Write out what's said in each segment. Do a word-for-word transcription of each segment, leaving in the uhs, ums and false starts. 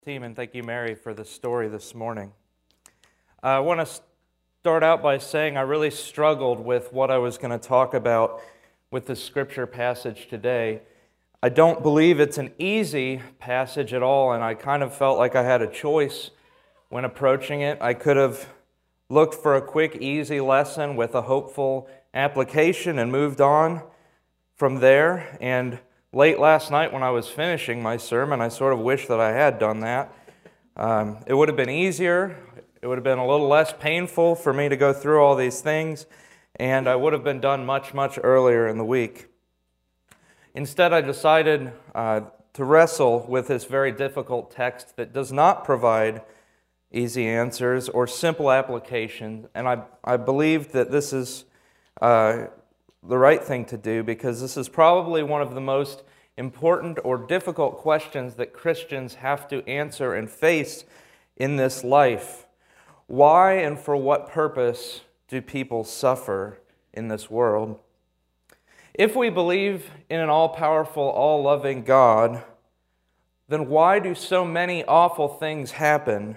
Team, and thank you, Mary, for the story this morning. Uh, I want to start out by saying I really struggled with what I was going to talk about with the scripture passage today. I don't believe it's an easy passage at all, and I kind of felt like I had a choice when approaching it. I could have looked for a quick, easy lesson with a hopeful application and moved on from there. And late last night when I was finishing my sermon, I sort of wish that I had done that. Um, it would have been easier. It would have been a little less painful for me to go through all these things, and I would have been done much, much earlier in the week. Instead, I decided uh, to wrestle with this very difficult text that does not provide easy answers or simple application, and I, I believe that this is uh, the right thing to do because this is probably one of the most important or difficult questions that Christians have to answer and face in this life. Why and for what purpose do people suffer in this world? If we believe in an all-powerful, all-loving God, then why do so many awful things happen?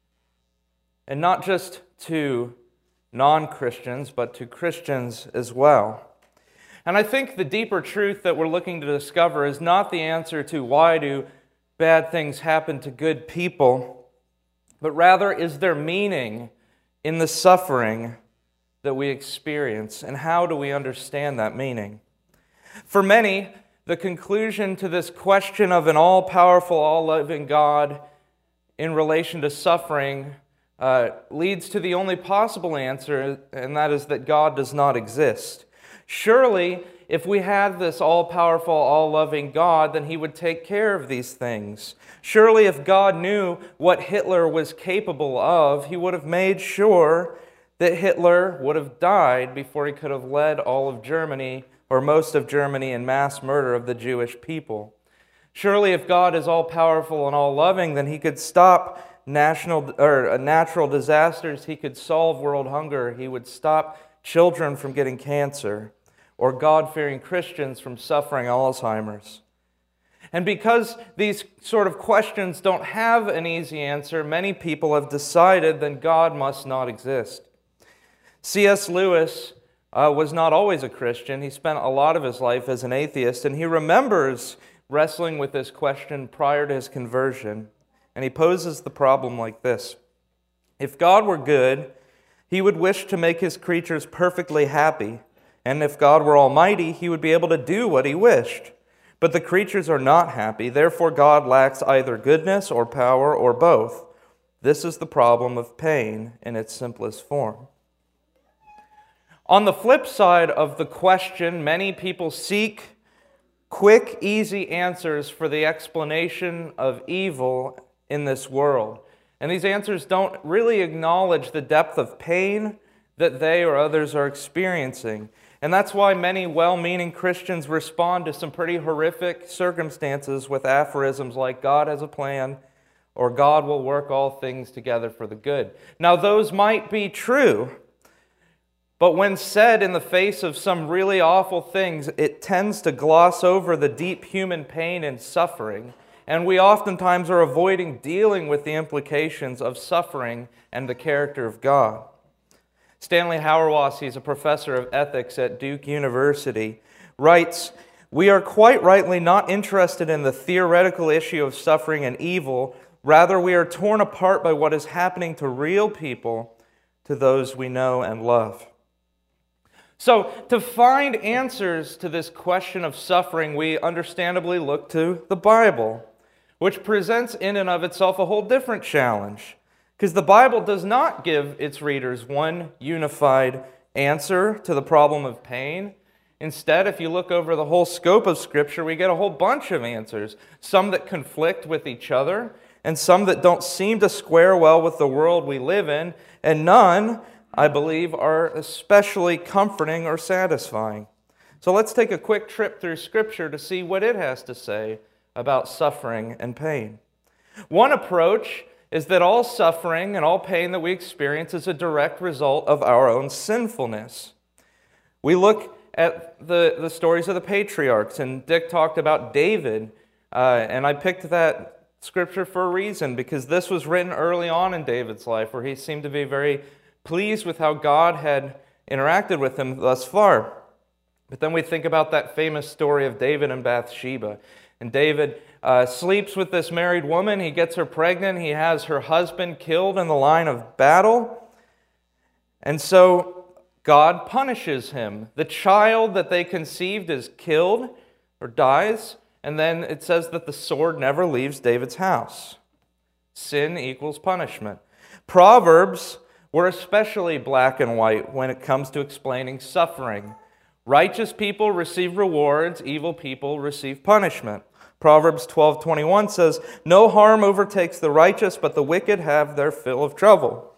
And not just to non-Christians, but to Christians as well. And I think the deeper truth that we're looking to discover is not the answer to why do bad things happen to good people, but rather is there meaning in the suffering that we experience, and how do we understand that meaning? For many, the conclusion to this question of an all-powerful, all-loving God in relation to suffering uh, leads to the only possible answer, and that is that God does not exist. Surely, if we had this all-powerful, all-loving God, then He would take care of these things. Surely, if God knew what Hitler was capable of, He would have made sure that Hitler would have died before he could have led all of Germany, or most of Germany, in mass murder of the Jewish people. Surely, if God is all-powerful and all-loving, then He could stop national or natural disasters. He could solve world hunger. He would stop children from getting cancer, or God-fearing Christians from suffering Alzheimer's. And because these sort of questions don't have an easy answer, many people have decided that God must not exist. C S Lewis uh, was not always a Christian. He spent a lot of his life as an atheist, and he remembers wrestling with this question prior to his conversion. And he poses the problem like this: if God were good, He would wish to make His creatures perfectly happy. And if God were almighty, He would be able to do what He wished. But the creatures are not happy, therefore God lacks either goodness or power or both. This is the problem of pain in its simplest form. On the flip side of the question, many people seek quick, easy answers for the explanation of evil in this world. And these answers don't really acknowledge the depth of pain that they or others are experiencing. And that's why many well-meaning Christians respond to some pretty horrific circumstances with aphorisms like God has a plan, or God will work all things together for the good. Now, those might be true, but when said in the face of some really awful things, it tends to gloss over the deep human pain and suffering, and we oftentimes are avoiding dealing with the implications of suffering and the character of God. Stanley Hauerwas, he's a professor of ethics at Duke University, writes, "We are quite rightly not interested in the theoretical issue of suffering and evil. Rather, we are torn apart by what is happening to real people, to those we know and love." So, to find answers to this question of suffering, we understandably look to the Bible, which presents in and of itself a whole different challenge. Because the Bible does not give its readers one unified answer to the problem of pain. Instead, if you look over the whole scope of Scripture, we get a whole bunch of answers, some that conflict with each other, and some that don't seem to square well with the world we live in, and none, I believe, are especially comforting or satisfying. So let's take a quick trip through Scripture to see what it has to say about suffering and pain. One approach is that all suffering and all pain that we experience is a direct result of our own sinfulness. We look at the, the stories of the patriarchs, and Dick talked about David, uh, and I picked that Scripture for a reason, because this was written early on in David's life, where he seemed to be very pleased with how God had interacted with him thus far. But then we think about that famous story of David and Bathsheba. And David uh, sleeps with this married woman. He gets her pregnant. He has her husband killed in the line of battle. And so God punishes him. The child that they conceived is killed or dies. And then it says that the sword never leaves David's house. Sin equals punishment. Proverbs were especially black and white when it comes to explaining suffering. Righteous people receive rewards, evil people receive punishment. Proverbs twelve twenty-one says, "No harm overtakes the righteous, but the wicked have their fill of trouble."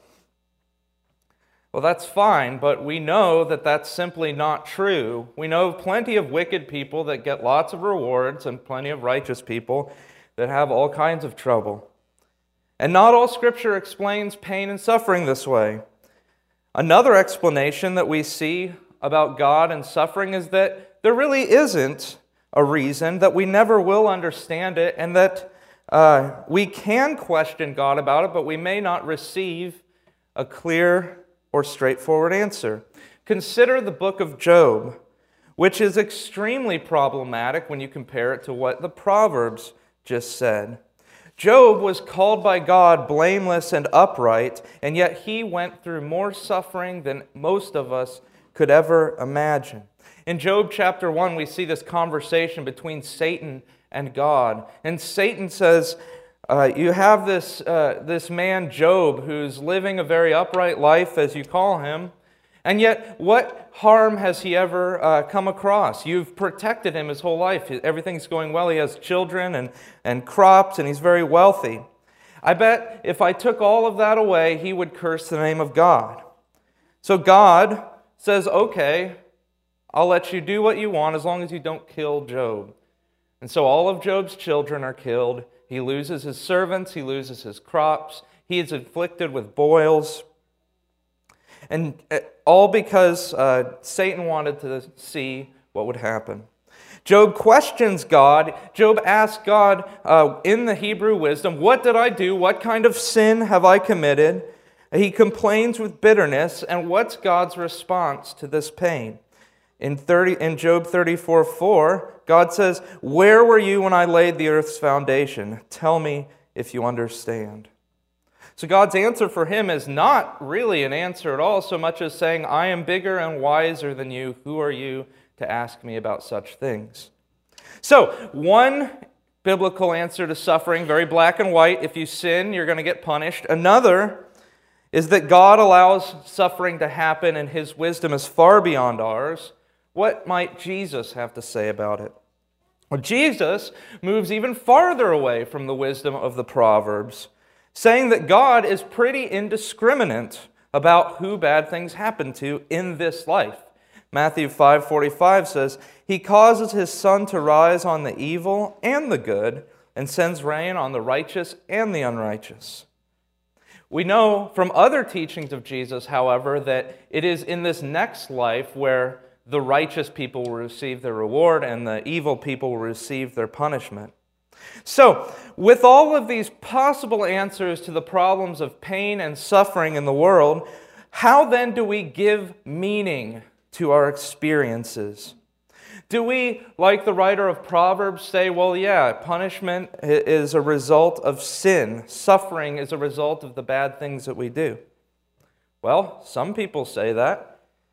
Well, that's fine, but we know that that's simply not true. We know of plenty of wicked people that get lots of rewards and plenty of righteous people that have all kinds of trouble. And not all Scripture explains pain and suffering this way. Another explanation that we see about God and suffering is that there really isn't a reason, that we never will understand it, and that uh, we can question God about it, but we may not receive a clear or straightforward answer. Consider the book of Job, which is extremely problematic when you compare it to what the Proverbs just said. Job was called by God blameless and upright, and yet he went through more suffering than most of us could ever imagine. In Job chapter one, we see this conversation between Satan and God. And Satan says, uh, you have this, uh, this man Job who's living a very upright life, as you call him, and yet what harm has he ever uh, come across? You've protected him his whole life. Everything's going well. He has children and, and crops, and he's very wealthy. I bet if I took all of that away, he would curse the name of God. So God says, okay, I'll let you do what you want as long as you don't kill Job. And so all of Job's children are killed. He loses his servants. He loses his crops. He is afflicted with boils. And all because uh, Satan wanted to see what would happen. Job questions God. Job asks God uh, in the Hebrew wisdom, what did I do? What kind of sin have I committed? He complains with bitterness. And what's God's response to this pain? In, thirty, in Job thirty-four four, God says, "Where were you when I laid the earth's foundation? Tell me if you understand." So God's answer for him is not really an answer at all, so much as saying, I am bigger and wiser than you. Who are you to ask me about such things? So, one biblical answer to suffering, very black and white. If you sin, you're going to get punished. Another is that God allows suffering to happen, and his wisdom is far beyond ours. What might Jesus have to say about it? Well, Jesus moves even farther away from the wisdom of the Proverbs, saying that God is pretty indiscriminate about who bad things happen to in this life. Matthew five forty-five says, "He causes his sun to rise on the evil and the good, and sends rain on the righteous and the unrighteous." We know from other teachings of Jesus, however, that it is in this next life where the righteous people will receive their reward and the evil people will receive their punishment. So, with all of these possible answers to the problems of pain and suffering in the world, how then do we give meaning to our experiences? Do we, like the writer of Proverbs, say, well, yeah, punishment is a result of sin. Suffering is a result of the bad things that we do? Well, some people say that.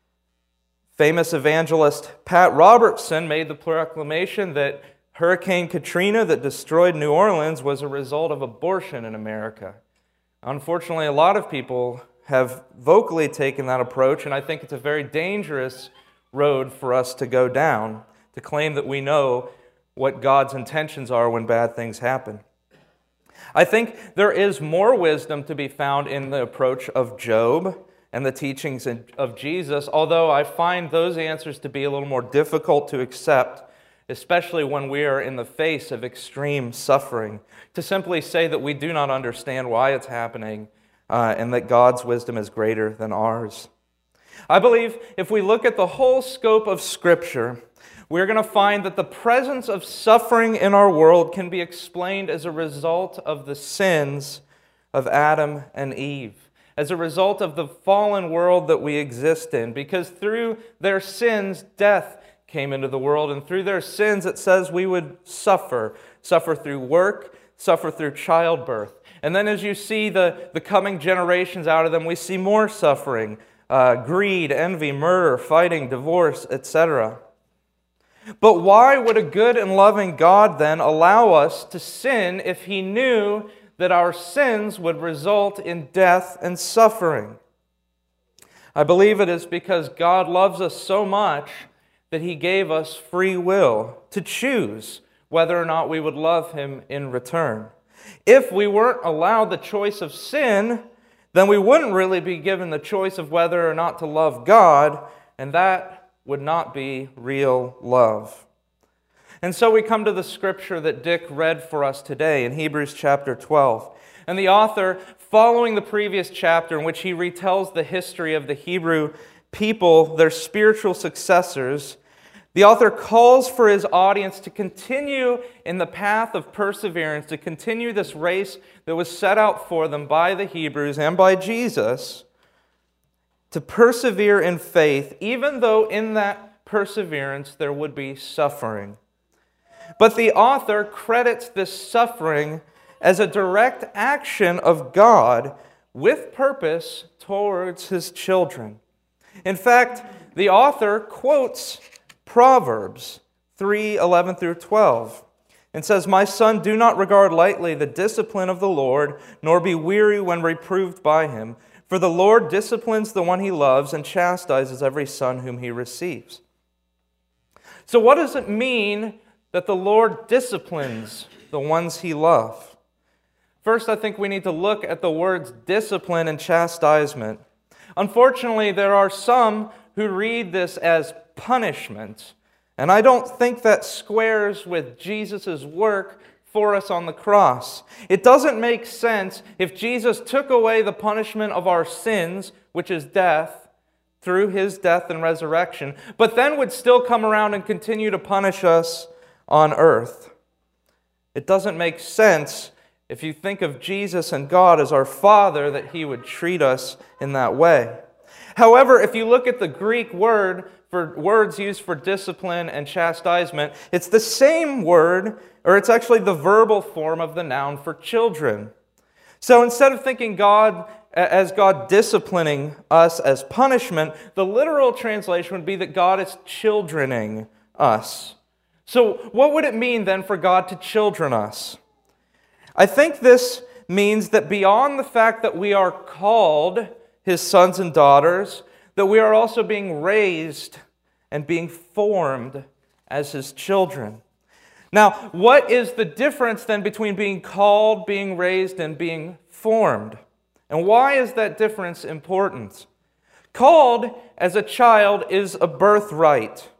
Famous evangelist Pat Robertson made the proclamation that Hurricane Katrina that destroyed New Orleans was a result of abortion in America. Unfortunately, a lot of people have vocally taken that approach, and I think it's a very dangerous road for us to go down, to claim that we know what God's intentions are when bad things happen. I think there is more wisdom to be found in the approach of Job and the teachings of Jesus, although I find those answers to be a little more difficult to accept, especially when we are in the face of extreme suffering. To simply say that we do not understand why it's happening uh, and that God's wisdom is greater than ours. I believe if we look at the whole scope of Scripture, we're going to find that the presence of suffering in our world can be explained as a result of the sins of Adam and Eve, as a result of the fallen world that we exist in, because through their sins, death came into the world, and through their sins, it says we would suffer, suffer through work, suffer through childbirth. And then as you see the, the coming generations out of them, we see more suffering, uh, greed, envy, murder, fighting, divorce, et cetera. But why would a good and loving God then allow us to sin if He knew that our sins would result in death and suffering? I believe it is because God loves us so much that He gave us free will to choose whether or not we would love Him in return. If we weren't allowed the choice of sin, then we wouldn't really be given the choice of whether or not to love God, and that would not be real love. And so we come to the scripture that Dick read for us today in Hebrews chapter twelve. And the author, following the previous chapter in which he retells the history of the Hebrew people, their spiritual successors, the author calls for his audience to continue in the path of perseverance, to continue this race that was set out for them by the Hebrews and by Jesus, to persevere in faith, even though in that perseverance there would be suffering. But the author credits this suffering as a direct action of God with purpose towards His children. In fact, the author quotes Proverbs three, eleven through twelve, and says, "My son, do not regard lightly the discipline of the Lord, nor be weary when reproved by Him. For the Lord disciplines the one He loves and chastises every son whom He receives." So what does it mean that the Lord disciplines the ones He loves? First, I think we need to look at the words discipline and chastisement. Unfortunately, there are some who read this as punishment, and I don't think that squares with Jesus' work for us on the cross. It doesn't make sense if Jesus took away the punishment of our sins, which is death, through His death and resurrection, but then would still come around and continue to punish us on earth. It doesn't make sense if you think of Jesus and God as our Father that He would treat us in that way. However, if you look at the Greek word for words used for discipline and chastisement, it's the same word, or it's actually the verbal form of the noun for children. So instead of thinking God as God disciplining us as punishment, the literal translation would be that God is childrening us. So what would it mean then for God to children us? I think this means that beyond the fact that we are called His sons and daughters, that we are also being raised and being formed as His children. Now, what is the difference then between being called, being raised, and being formed? And why is that difference important? Called as a child is a birthright.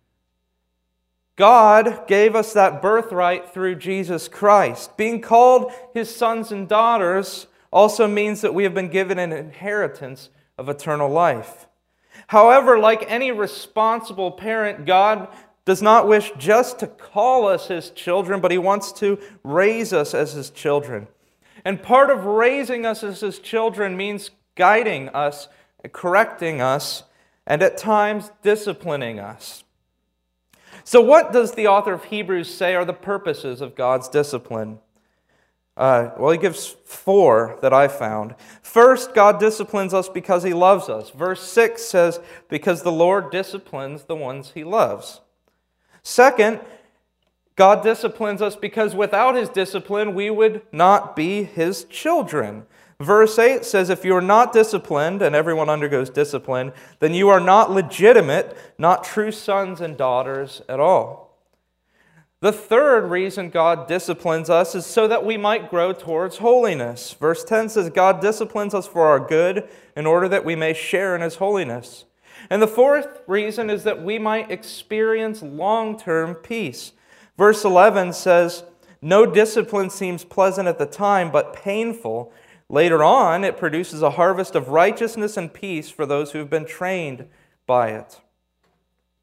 God gave us that birthright through Jesus Christ. Being called His sons and daughters also means that we have been given an inheritance of eternal life. However, like any responsible parent, God does not wish just to call us His children, but He wants to raise us as His children. And part of raising us as His children means guiding us, correcting us, and at times disciplining us. So what does the author of Hebrews say are the purposes of God's discipline? Uh, well, he gives four that I found. First, God disciplines us because He loves us. Verse six says, because the Lord disciplines the ones He loves. Second, God disciplines us because without His discipline, we would not be His children. Verse eight says, if you are not disciplined, and everyone undergoes discipline, then you are not legitimate, not true sons and daughters at all. The third reason God disciplines us is so that we might grow towards holiness. Verse ten says, God disciplines us for our good in order that we may share in His holiness. And the fourth reason is that we might experience long-term peace. Verse eleven says, no discipline seems pleasant at the time, but painful. Later on, it produces a harvest of righteousness and peace for those who have been trained by it.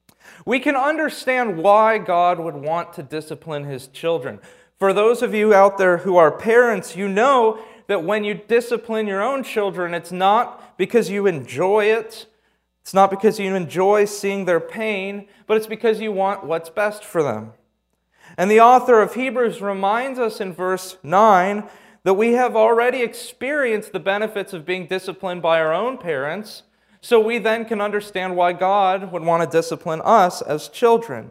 We can understand why God would want to discipline His children. For those of you out there who are parents, you know that when you discipline your own children, it's not because you enjoy it. It's not because you enjoy seeing their pain, but it's because you want what's best for them. And the author of Hebrews reminds us in verse nine that we have already experienced the benefits of being disciplined by our own parents, so we then can understand why God would want to discipline us as children.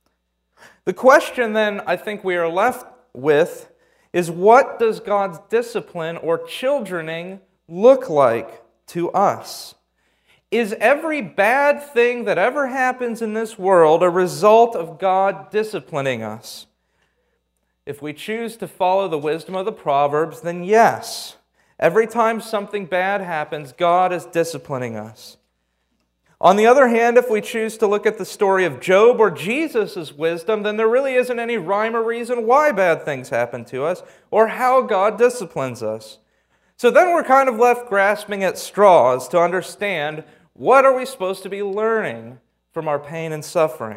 The question then I think we are left with is, what does God's discipline or childrening look like to us? Is every bad thing that ever happens in this world a result of God disciplining us? If we choose to follow the wisdom of the Proverbs, then yes. Every time something bad happens, God is disciplining us. On the other hand, if we choose to look at the story of Job or Jesus' wisdom, then there really isn't any rhyme or reason why bad things happen to us or how God disciplines us. So then we're kind of left grasping at straws to understand, what are we supposed to be learning from our pain and suffering?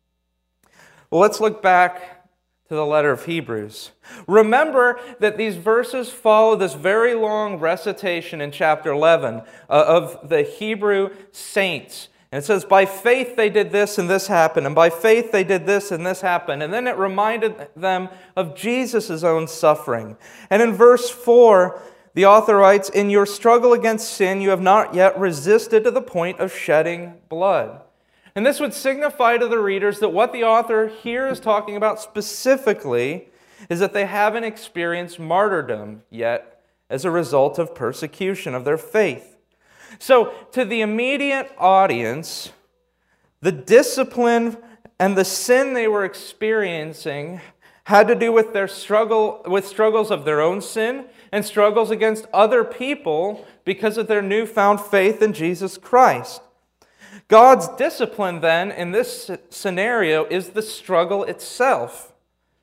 Well, let's look back to the letter of Hebrews. Remember that these verses follow this very long recitation in chapter eleven uh, of the Hebrew saints. And it says, by faith they did this and this happened, and by faith they did this and this happened. And then it reminded them of Jesus' own suffering. And in verse four, the author writes, in your struggle against sin, you have not yet resisted to the point of shedding blood. And this would signify to the readers that what the author here is talking about specifically is that they haven't experienced martyrdom yet as a result of persecution of their faith. So, to the immediate audience, the discipline and the sin they were experiencing had to do with their struggle, with struggles of their own sin and struggles against other people because of their newfound faith in Jesus Christ. God's discipline then in this scenario is the struggle itself.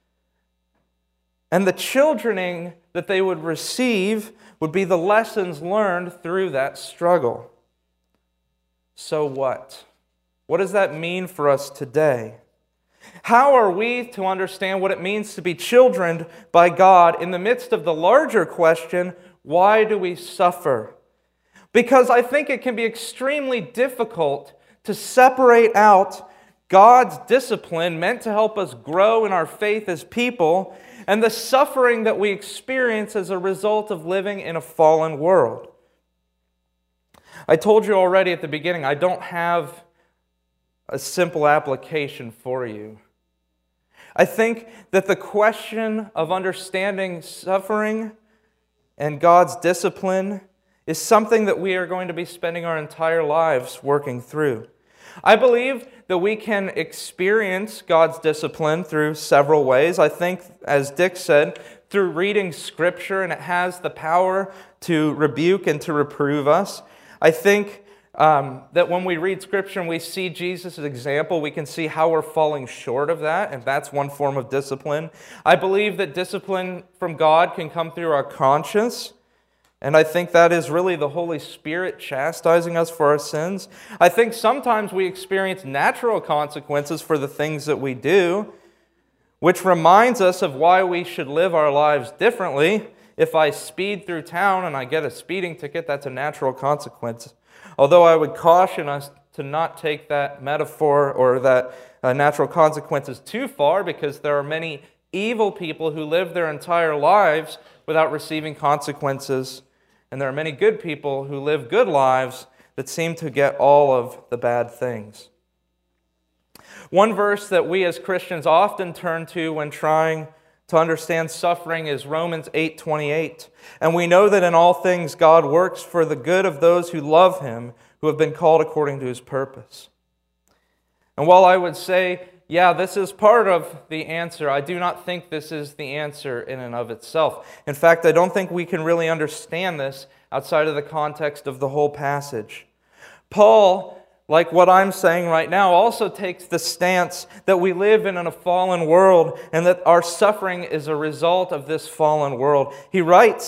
And the childrening that they would receive would be the lessons learned through that struggle. So what? What does that mean for us today? How are we to understand what it means to be childrened by God in the midst of the larger question, why do we suffer? Because I think it can be extremely difficult to separate out God's discipline meant to help us grow in our faith as people and the suffering that we experience as a result of living in a fallen world. I told you already at the beginning, I don't have a simple application for you. I think that the question of understanding suffering and God's discipline is something that we are going to be spending our entire lives working through. I believe that we can experience God's discipline through several ways. I think, as Dick said, through reading Scripture, and it has the power to rebuke and to reprove us. I think um, that when we read Scripture and we see Jesus' example, we can see how we're falling short of that, and that's one form of discipline. I believe that discipline from God can come through our conscience. And I think that is really the Holy Spirit chastising us for our sins. I think sometimes we experience natural consequences for the things that we do, which reminds us of why we should live our lives differently. If I speed through town and I get a speeding ticket, that's a natural consequence. Although I would caution us to not take that metaphor or that uh, natural consequences too far, because there are many evil people who live their entire lives without receiving consequences. And there are many good people who live good lives that seem to get all of the bad things. One verse that we as Christians often turn to when trying to understand suffering is Romans eight twenty-eight. And we know that in all things God works for the good of those who love Him, who have been called according to His purpose. And while I would say, yeah, this is part of the answer, I do not think this is the answer in and of itself. In fact, I don't think we can really understand this outside of the context of the whole passage. Paul, like what I'm saying right now, also takes the stance that we live in a fallen world and that our suffering is a result of this fallen world. He writes,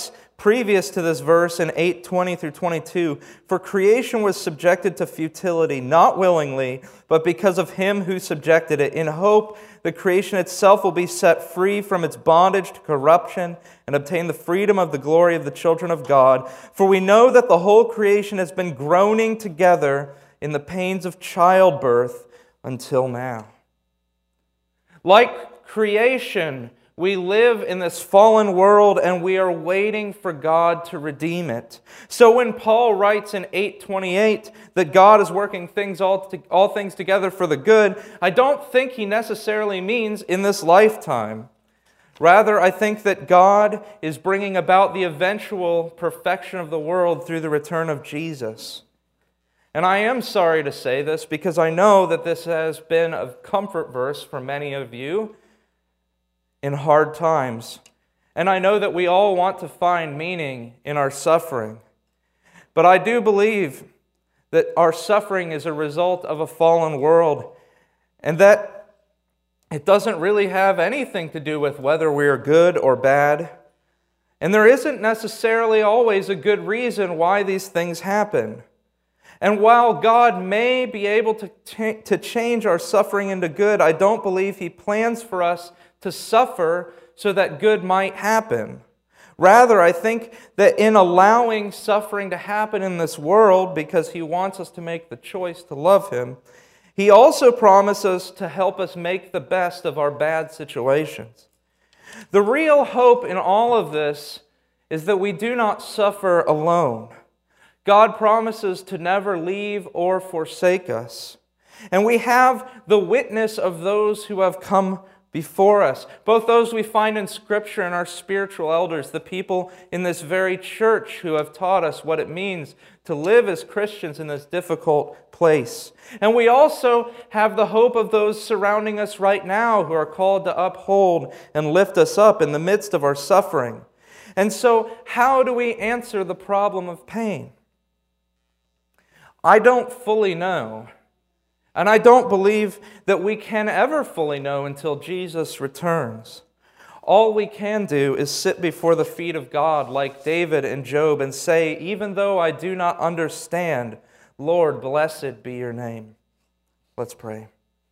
previous to this verse in eight twenty through twenty-two, "For creation was subjected to futility, not willingly, but because of him who subjected it, in hope the creation itself will be set free from its bondage to corruption and obtain the freedom of the glory of the children of God. For we know that the whole creation has been groaning together in the pains of childbirth until now." Like creation, we live in this fallen world and we are waiting for God to redeem it. So when Paul writes in eight twenty-eight that God is working things all, to, all things together for the good, I don't think he necessarily means in this lifetime. Rather, I think that God is bringing about the eventual perfection of the world through the return of Jesus. And I am sorry to say this because I know that this has been a comfort verse for many of you in hard times. And I know that we all want to find meaning in our suffering. But I do believe that our suffering is a result of a fallen world, and that it doesn't really have anything to do with whether we are good or bad. And there isn't necessarily always a good reason why these things happen. And while God may be able to, ch- to change our suffering into good, I don't believe He plans for us to suffer so that good might happen. Rather, I think that in allowing suffering to happen in this world, because He wants us to make the choice to love Him, He also promises to help us make the best of our bad situations. The real hope in all of this is that we do not suffer alone. God promises to never leave or forsake us. And we have the witness of those who have come before us, both those we find in Scripture and our spiritual elders, the people in this very church who have taught us what it means to live as Christians in this difficult place. And we also have the hope of those surrounding us right now who are called to uphold and lift us up in the midst of our suffering. And so, how do we answer the problem of pain? I don't fully know. And I don't believe that we can ever fully know until Jesus returns. All we can do is sit before the feet of God like David and Job and say, "Even though I do not understand, Lord, blessed be your name." Let's pray.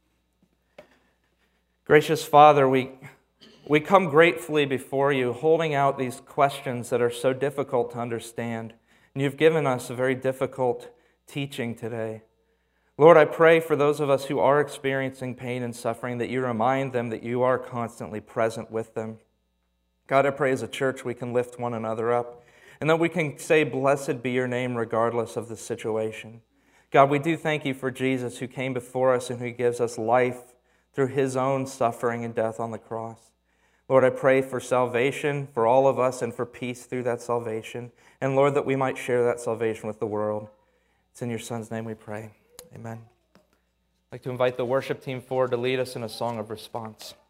Gracious Father, we, we come gratefully before you, holding out these questions that are so difficult to understand. And you've given us a very difficult teaching today. Lord, I pray for those of us who are experiencing pain and suffering that you remind them that you are constantly present with them. God, I pray as a church we can lift one another up and that we can say, "Blessed be your name," regardless of the situation. God, we do thank you for Jesus who came before us and who gives us life through his own suffering and death on the cross. Lord, I pray for salvation for all of us and for peace through that salvation. And Lord, that we might share that salvation with the world. It's in your Son's name we pray. Amen. I'd like to invite the worship team forward to lead us in a song of response.